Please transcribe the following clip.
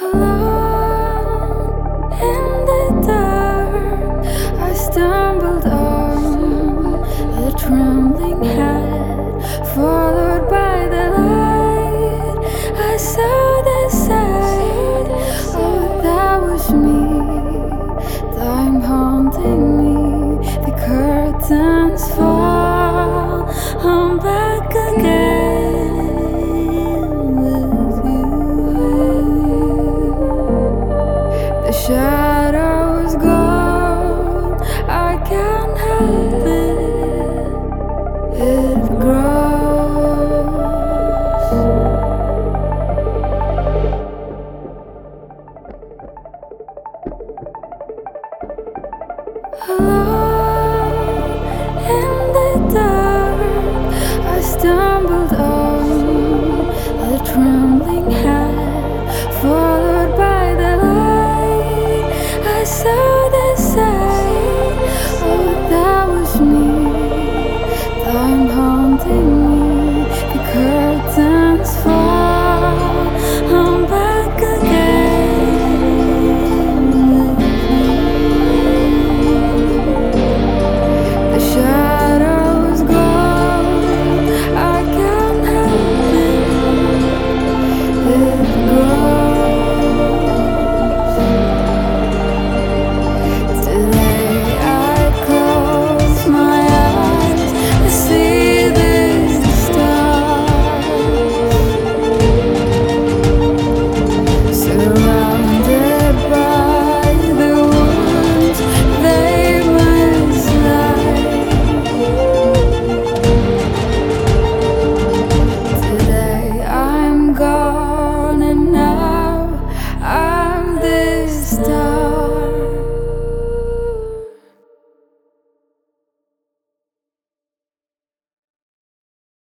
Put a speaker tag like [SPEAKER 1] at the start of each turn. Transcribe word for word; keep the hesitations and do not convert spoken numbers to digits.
[SPEAKER 1] Alone in the dark, I stumbled on a trembling head, followed by the light. I saw the sight. Oh, that was me. Time haunting me. The curtains fall. I'm back again.